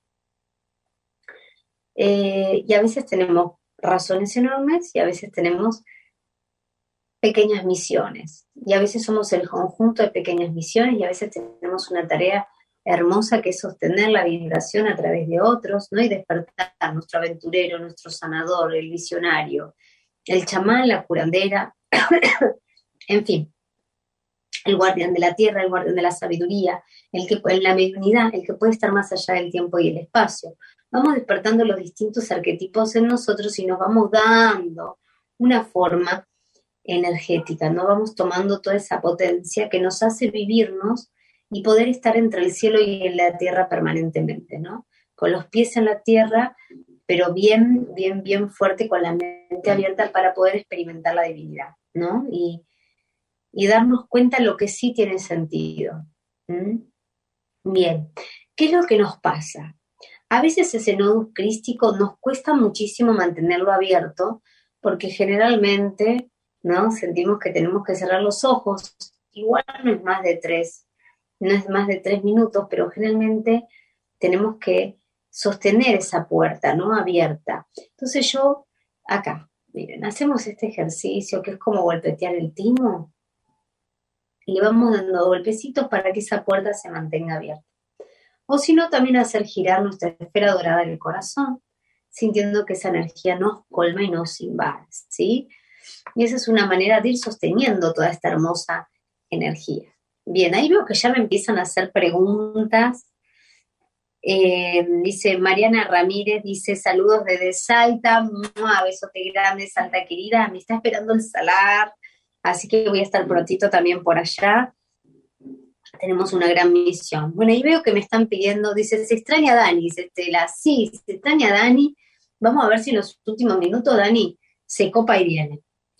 Eh, y a veces tenemos razones enormes y a veces tenemos pequeñas misiones y a veces somos el conjunto de pequeñas misiones y a veces tenemos una tarea hermosa que es sostener la vibración a través de otros, ¿no? Y despertar a nuestro aventurero, nuestro sanador, el visionario, el chamán, la curandera, en fin, el guardián de la tierra, el guardián de la sabiduría, el que en la mediunidad, el que puede estar más allá del tiempo y el espacio. vamos despertando los distintos arquetipos en nosotros y nos vamos dando una forma energética, ¿no? Vamos tomando toda esa potencia que nos hace vivirnos y poder estar entre el cielo y en la tierra permanentemente, ¿no? Con los pies en la tierra, pero bien, bien, bien fuerte, con la mente abierta para poder experimentar la divinidad, ¿no? Y, y darnos cuenta lo que sí tiene sentido. ¿Mm? Bien, ¿qué es lo que nos pasa? A veces ese nodus crístico nos cuesta muchísimo mantenerlo abierto, porque generalmente, ¿no?, sentimos que tenemos que cerrar los ojos. Igual no es más de tres, no es más de tres minutos, pero generalmente tenemos que sostener esa puerta, ¿no?, abierta. Entonces yo, acá, miren, hacemos este ejercicio que es como golpetear el timo, y le vamos dando golpecitos para que esa puerta se mantenga abierta. O si no, también hacer girar nuestra esfera dorada del corazón, sintiendo que esa energía nos colma y nos invade, ¿sí? Y esa es una manera de ir sosteniendo toda esta hermosa energía. Bien, ahí veo que ya me empiezan a hacer preguntas. Eh, dice Mariana Ramírez, dice, saludos desde Salta, ¡mua! Besote grande, Salta querida, me está esperando el salar, así que voy a estar prontito también por allá. Tenemos una gran misión. Bueno, ahí veo que me están pidiendo, dice, se extraña a Dani, dice Estela, sí, se extraña a Dani. Vamos a ver si en los últimos minutos Dani se copa y viene.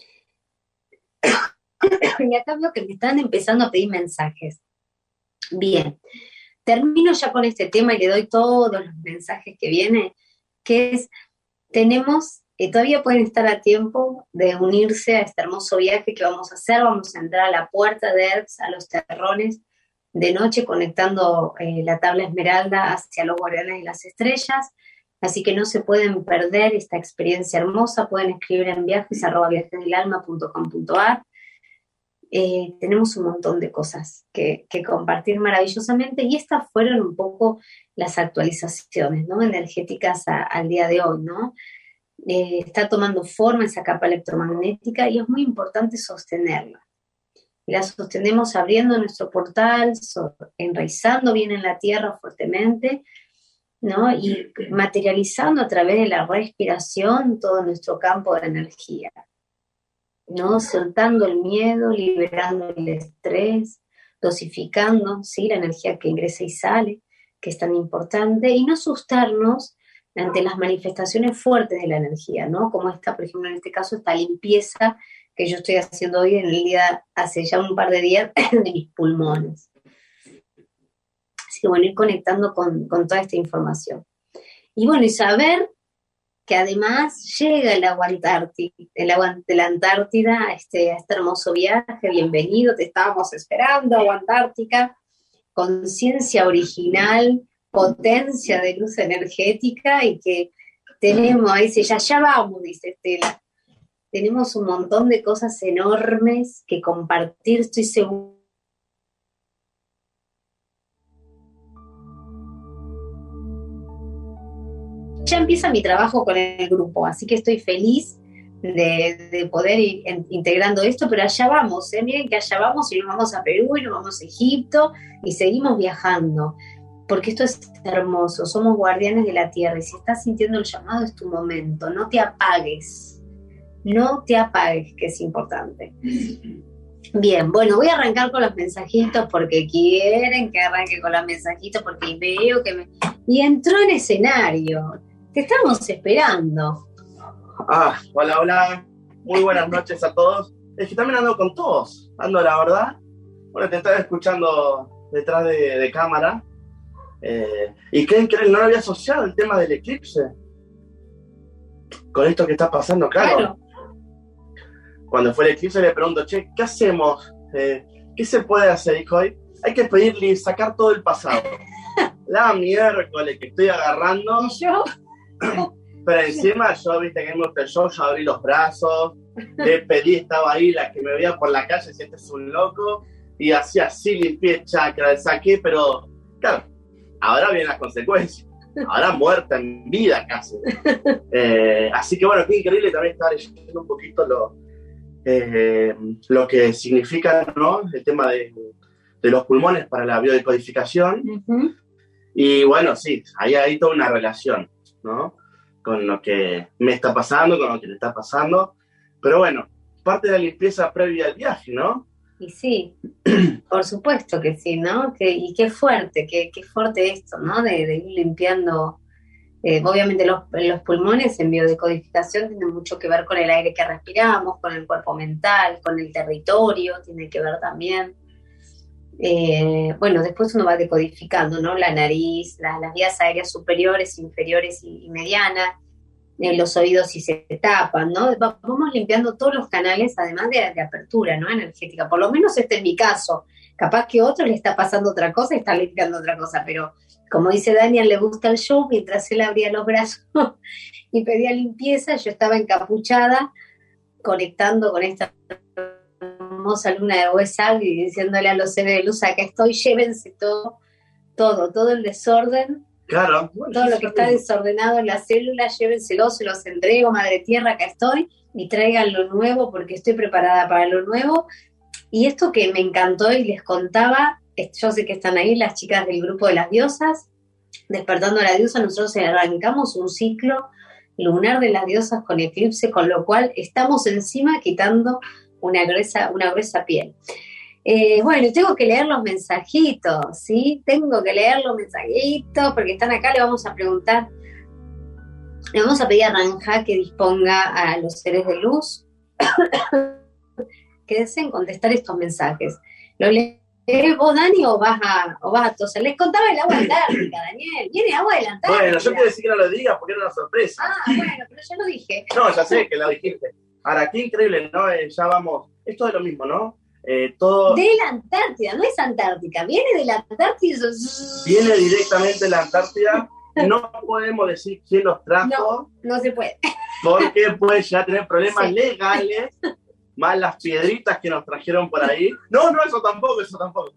Y acá veo que me están empezando a pedir mensajes. Bien, termino ya con este tema y le doy todos los mensajes que vienen, que es, tenemos, eh, todavía pueden estar a tiempo de unirse a este hermoso viaje que vamos a hacer. Vamos a entrar a la puerta de Erx, a los terrones de noche, conectando eh, la tabla esmeralda hacia los guardianes y las estrellas. Así que no se pueden perder esta experiencia hermosa. Pueden escribir en viajes arroba viajesdelalma punto com punto a r. Eh, tenemos un montón de cosas que, que compartir maravillosamente, y estas fueron un poco las actualizaciones, ¿no?, energéticas a, al día de hoy, ¿no? Eh, está tomando forma esa capa electromagnética y es muy importante sostenerla. Y la sostenemos abriendo nuestro portal, so, enraizando bien en la tierra fuertemente, ¿no?, y materializando a través de la respiración todo nuestro campo de energía, ¿no?, soltando el miedo, liberando el estrés, dosificando, ¿sí?, la energía que ingresa y sale, que es tan importante, y no asustarnos ante las manifestaciones fuertes de la energía, ¿no?, como esta, por ejemplo, en este caso, esta limpieza que yo estoy haciendo hoy en el día, hace ya un par de días, de mis pulmones. Así que bueno, ir conectando con, con toda esta información. Y bueno, y saber que además llega el agua antártida, el agua de la Antártida, este, a este hermoso viaje. Bienvenido, te estábamos esperando, agua antártica, conciencia original, potencia de luz energética, y que tenemos, ahí dice, ya, ya vamos, dice Estela. Tenemos un montón de cosas enormes que compartir, estoy segura. Ya empieza mi trabajo con el grupo, así que estoy feliz de, de poder ir en, integrando esto, pero allá vamos, ¿eh? Miren que allá vamos, y nos vamos a Perú, y nos vamos a Egipto, y seguimos viajando, porque esto es hermoso, somos guardianes de la tierra, y si estás sintiendo el llamado es tu momento, no te apagues, no te apagues, que es importante. Bien, bueno, voy a arrancar con los mensajitos porque quieren que arranque con los mensajitos, porque veo que me... Y entró en escenario. Te estamos esperando. Ah, hola, hola. Muy buenas noches a todos. Es que también ando con todos. Ando, la verdad. Bueno, te estaba escuchando detrás de, de cámara. Eh, ¿Y qué creen? No lo había asociado el tema del eclipse. Con esto que está pasando, claro. claro. Cuando fue el eclipse le pregunto, che, ¿qué hacemos? Eh, ¿Qué se puede hacer? Dijo, hay que pedirle y sacar todo el pasado. La miércoles que estoy agarrando. ¿Y yo? Pero encima yo, viste que me gusta el show, yo abrí los brazos, le pedí, estaba ahí, la que me veía por la calle, si este es un loco, y hacía así, limpié chakra, saqué, pero claro, ahora vienen las consecuencias, ahora muerta en vida casi. Eh, así que bueno, qué increíble también estar leyendo un poquito lo, eh, lo que significa, ¿no?, el tema de, de los pulmones para la biodecodificación. Uh-huh. Y bueno, sí, ahí hay toda una relación. ¿no? Con lo que me está pasando, con lo que le está pasando. Pero bueno, parte de la limpieza previa al viaje, ¿no? Y sí, por supuesto que sí, ¿no? Que, y qué fuerte, qué, qué fuerte esto, ¿no? De, de ir limpiando. Eh, obviamente los, los pulmones en biodecodificación tienen mucho que ver con el aire que respiramos, con el cuerpo mental, con el territorio, tiene que ver también. Eh, bueno, después uno va decodificando, ¿no? La nariz, la, las vías aéreas superiores, inferiores y, y medianas, eh, los oídos si se tapan, ¿no? Vamos limpiando todos los canales, además de, de apertura, ¿no? Energética, por lo menos este es mi caso. Capaz que a otro le está pasando otra cosa y está limpiando otra cosa, pero como dice Daniel, le gusta el show, mientras él abría los brazos y pedía limpieza, yo estaba encapuchada, conectando con esta hermosa luna de Huesal y diciéndole a los seres de luz, acá estoy, llévense todo, todo, todo el desorden. Claro. Todo lo que está desordenado en las células, llévenselo, se los entrego, Madre Tierra, acá estoy, y traigan lo nuevo porque estoy preparada para lo nuevo. Y esto que me encantó y les contaba, yo sé que están ahí las chicas del grupo de las diosas, Despertando a la Diosa, nosotros arrancamos un ciclo lunar de las diosas con eclipse, con lo cual estamos encima quitando una gruesa, una gruesa piel. Eh, bueno, tengo que leer los mensajitos, ¿sí? Tengo que leer los mensajitos porque están acá, le vamos a preguntar, le vamos a pedir a Ranja que disponga a los seres de luz que deseen contestar estos mensajes. ¿Lo lees vos, Dani, o vas a, o vas a toser? Les contaba el agua antártica, Daniel. ¿Viene agua de la Antártica? Bueno, yo quiero decir que no lo digas porque era una sorpresa. Ah, bueno, pero yo lo dije. No, ya sé que lo dijiste. Ahora, qué increíble, ¿no? Eh, ya vamos, esto es lo mismo, ¿no? Eh, todo... De la Antártida, no es Antártica, viene de la Antártida. Viene directamente de la Antártida. No podemos decir quién los trajo. No, no se puede. Porque puede ya tener problemas Sí. legales, más las piedritas que nos trajeron por ahí. No, no, eso tampoco, eso tampoco.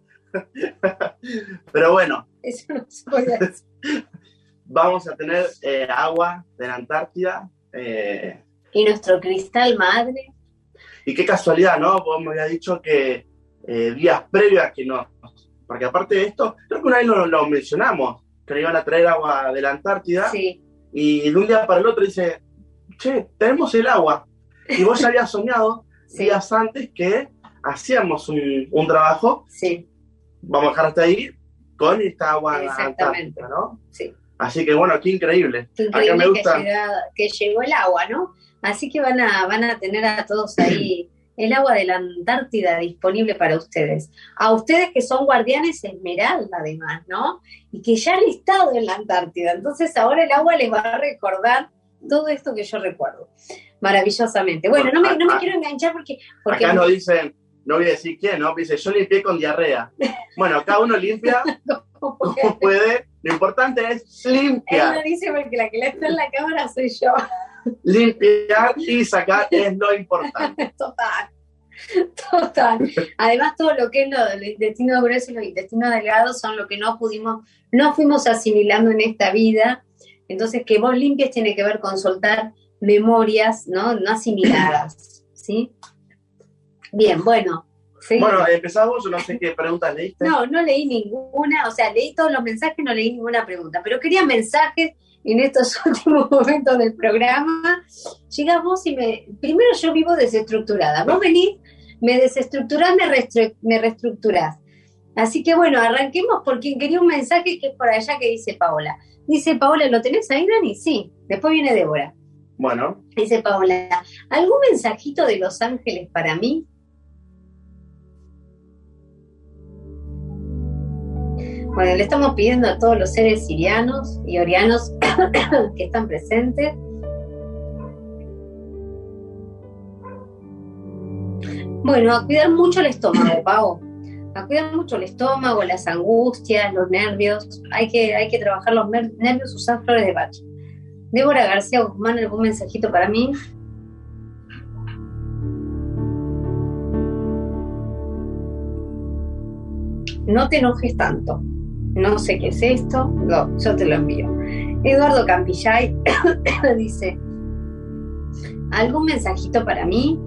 Pero bueno. Eso no se puede hacer. Vamos a tener eh, agua de la Antártida. Eh, Y nuestro cristal madre. y qué casualidad, ¿no? Vos me habías dicho que eh, días previos a que nos... Porque aparte de esto, creo que una vez lo, lo mencionamos, que iban a traer agua de la Antártida. Sí. Y de un día para el otro dice, che, tenemos el agua. Y vos ya habías soñado Sí. días antes que hacíamos un, un trabajo, Sí, vamos a dejar hasta ahí, con esta agua exactamente. antártica, ¿no? Sí. Así que bueno, qué increíble. Qué Acá increíble me que, gusta. llega- que llegó el agua, ¿no? Así que van a, van a tener a todos ahí el agua de la Antártida disponible para ustedes. A ustedes que son guardianes esmeralda, además, ¿no? Y que ya han estado en la Antártida. Entonces ahora el agua les va a recordar todo esto que yo recuerdo. Maravillosamente. Bueno, no me, no me quiero enganchar porque... porque Acá nos dicen, no voy a decir quién, ¿no? Dice, yo limpié con diarrea. Bueno, cada uno limpia como puede. Lo importante es él limpiar. lo dice porque la que le está en la cámara soy yo. Limpiar y sacar es lo importante. Total. Total. Además, todo lo que es lo, el intestino grueso y los intestinos delgados son lo que no pudimos, no fuimos asimilando en esta vida. Entonces, que vos limpies tiene que ver con soltar memorias, ¿no? No asimiladas, ¿sí? Bien, bueno. seguimos. Bueno, empezás vos, yo no sé qué preguntas leíste. No, no leí ninguna, o sea, leí todos los mensajes, no leí ninguna pregunta, pero quería mensajes en estos últimos momentos del programa. Llegás vos y me... Primero yo vivo desestructurada. Vos venís, me desestructurás, me, restru... me reestructurás. Así que bueno, arranquemos por quien quería un mensaje que es por allá que dice Paola. Dice Paola, ¿lo tenés ahí, Dani? Sí. Después viene Débora. Bueno, Dice Paola, ¿algún mensajito de Los Ángeles para mí? Bueno, le estamos pidiendo a todos los seres sirianos y orianos que están presentes. Bueno, a cuidar mucho el estómago, Pau. A cuidar mucho el estómago, las angustias, los nervios. Hay que, hay que trabajar los mer- nervios, usar flores de Bach. Débora García Guzmán, ¿algún mensajito para mí? No te enojes tanto. No sé qué es esto. No, yo te lo envío. Eduardo Campillay dice, ¿algún mensajito para mí?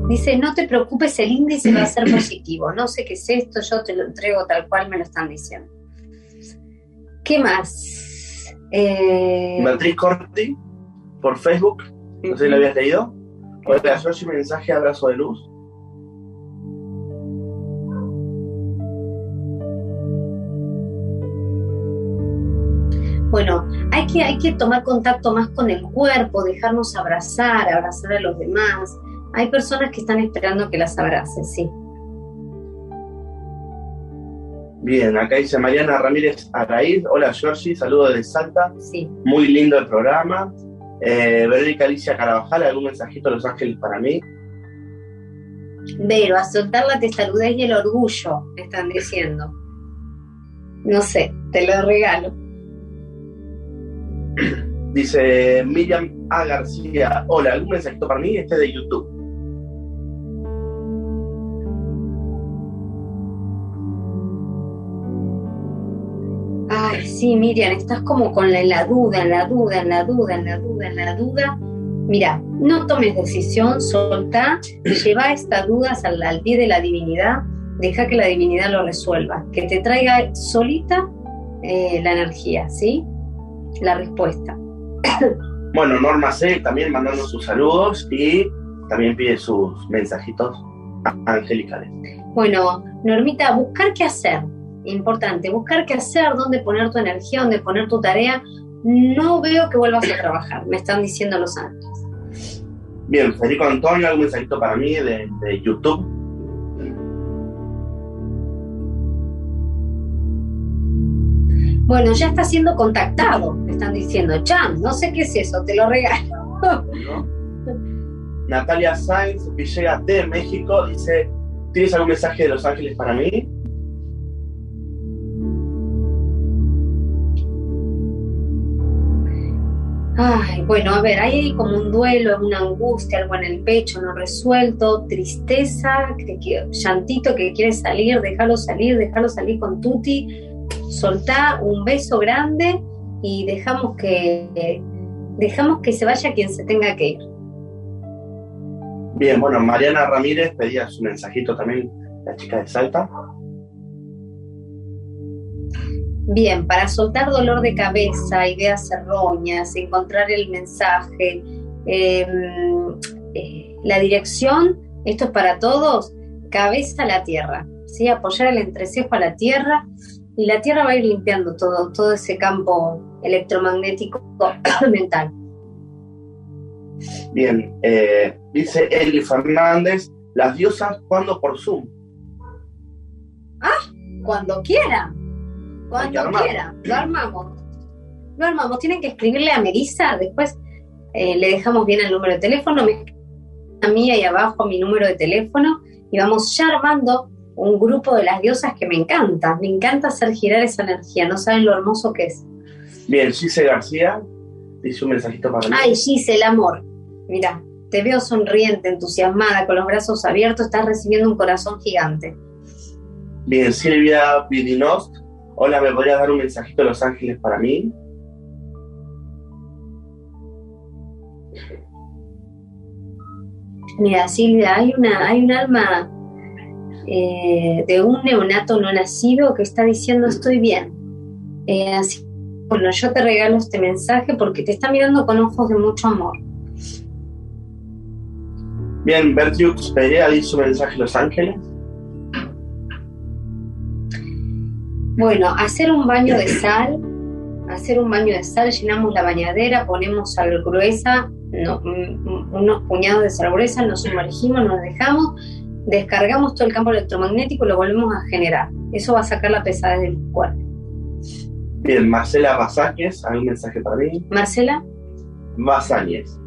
Dice, no te preocupes, el índice va a ser positivo. No sé qué es esto, yo te lo entrego tal cual me lo están diciendo. ¿Qué más? Eh... Beatriz Corti, por Facebook, no sé si lo habías leído. Hola, Georgie, mensaje, abrazo de luz. Bueno, hay que, hay que tomar contacto más con el cuerpo, dejarnos abrazar, abrazar a los demás. Hay personas que están esperando que las abraces, sí. Bien, acá dice Mariana Ramírez Araíz. Hola, Georgie, saludos desde Salta. Sí. Muy lindo el programa. Eh, Verónica Alicia Carabajal, ¿algún mensajito de Los Ángeles para mí? Vero, a soltar la testarudez y el orgullo, me están diciendo. No sé, te lo regalo. Dice Miriam A. García, hola, ¿algún mensajito para mí? Este de YouTube. Ay, sí, Miriam, estás como con la, en la duda, en la duda, en la duda, en la duda, en la duda. Mira, no tomes decisión, soltá, lleva estas dudas al, al pie de la divinidad, deja que la divinidad lo resuelva, que te traiga solita eh, la energía, ¿sí? La respuesta. Bueno, Norma C. también mandando sus saludos y también pide sus mensajitos angelicales. Bueno, Normita, buscar qué hacer. Importante, buscar qué hacer, dónde poner tu energía, dónde poner tu tarea. No veo que vuelvas a trabajar, me están diciendo Los Ángeles. Bien, Federico Antonio, algún mensajito para mí de, de YouTube. Bueno, ya está siendo contactado, me están diciendo. Chan, no sé qué es eso, te lo regalo. ¿No? Natalia Sainz Villegas de México dice, ¿tienes algún mensaje de Los Ángeles para mí? Ay, bueno, a ver, hay como un duelo, una angustia, algo en el pecho no resuelto, tristeza, que, que, llantito que quiere salir, déjalo salir, déjalo salir con Tuti, soltá un beso grande y dejamos que, dejamos que se vaya quien se tenga que ir. Bien, bueno, Mariana Ramírez pedía su mensajito también, la chica de Salta. Bien, para soltar dolor de cabeza, ideas erróneas, encontrar el mensaje, eh, eh, la dirección, esto es para todos, cabeza a la tierra, ¿sí? Apoyar el entrecejo a la tierra y la tierra va a ir limpiando todo, todo ese campo electromagnético mental. Bien, eh, dice Eli Fernández, las diosas, ¿cuándo por Zoom? Ah, cuando quieran. Cuando quiera, lo armamos. Lo armamos. Tienen que escribirle a Melissa, después eh, le dejamos bien el número de teléfono, a mí ahí abajo mi número de teléfono, y vamos ya armando un grupo de las diosas que me encanta. Me encanta hacer girar esa energía, no saben lo hermoso que es. Bien, Gise García dice un mensajito para mí. Ay, Gise, el amor. Mira, te veo sonriente, entusiasmada, con los brazos abiertos, estás recibiendo un corazón gigante. Bien, Silvia Vidinost. Hola, ¿me podrías dar un mensajito de Los Ángeles para mí? Mira, Silvia, hay una, hay un alma eh, de un neonato no nacido que está diciendo estoy bien. Eh, así, bueno, yo te regalo este mensaje porque te está mirando con ojos de mucho amor. Bien, Bertiux Perea dice un mensaje a Los Ángeles. Bueno, hacer un baño de sal, hacer un baño de sal, llenamos la bañadera, ponemos sal gruesa, no, unos puñados de sal gruesa, nos sumergimos, nos dejamos, descargamos todo el campo electromagnético y lo volvemos a generar. Eso va a sacar la pesadez del cuerpo. Bien, Marcela Basáñez, ¿algún mensaje para mí? Marcela. Basáñez.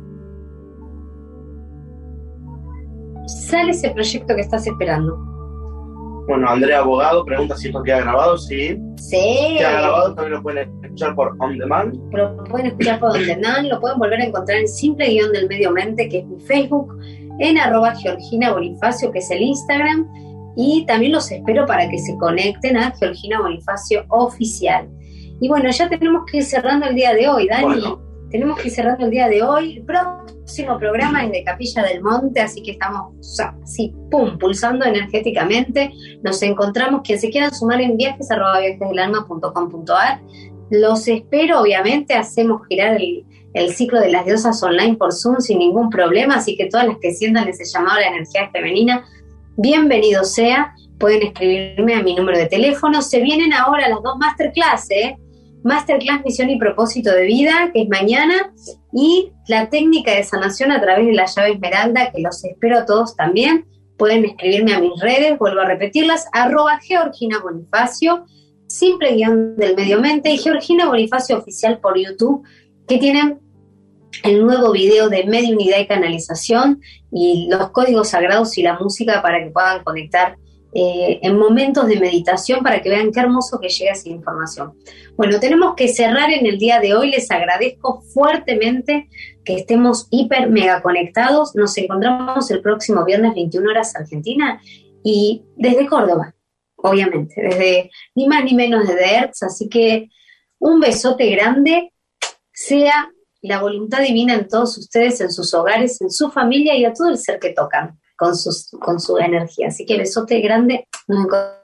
Sale ese proyecto que estás esperando. Bueno, Andrea Abogado pregunta si esto queda grabado. Sí. Sí. Queda grabado, también lo pueden escuchar por On Demand. Lo pueden escuchar por On Demand, lo pueden volver a encontrar en Simple Guión del Medio Mente, que es mi Facebook, en arroba Georgina Bonifacio, que es el Instagram, y también los espero para que se conecten a Georgina Bonifacio Oficial. Y bueno, ya tenemos que ir cerrando el día de hoy, Dani. Bueno, tenemos que ir cerrando el día de hoy. El próximo programa es de Capilla del Monte, así que estamos así, pum, pulsando energéticamente. Nos encontramos, quien se quiera sumar en viajes arroba viajes del alma punto com punto a r. Los espero, obviamente, hacemos girar el, el ciclo de las diosas online por Zoom sin ningún problema, así que todas las que sientan ese llamado a la energía femenina, bienvenido sea. Pueden escribirme a mi número de teléfono. Se vienen ahora las dos masterclass, ¿eh? Masterclass Misión y Propósito de Vida, que es mañana, y la técnica de sanación a través de la llave esmeralda, que los espero a todos también. Pueden escribirme a mis redes, vuelvo a repetirlas, arroba Georgina Bonifacio, simple guión del medio mente, y Georgina Bonifacio Oficial por YouTube, que tienen el nuevo video de mediunidad y canalización, y los códigos sagrados y la música para que puedan conectar Eh, en momentos de meditación, para que vean qué hermoso que llega esa información. Bueno, tenemos que cerrar en el día de hoy. Les agradezco fuertemente que estemos hiper mega conectados. Nos encontramos el próximo viernes veintiuna horas Argentina y desde Córdoba, obviamente, desde ni más ni menos desde Hertz, así que un besote grande, sea la voluntad divina en todos ustedes, en sus hogares, en su familia y a todo el ser que tocan con, sus, con su energía. Así que besote grande. Nos encontramos.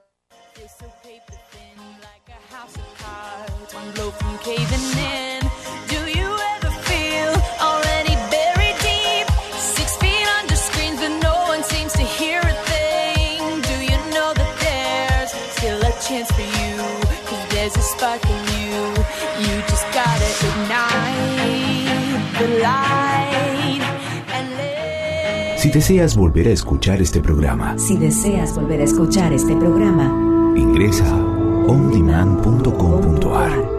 Si deseas volver a escuchar este programa, Si deseas volver a escuchar este programa, ingresa a on demand punto com punto a r.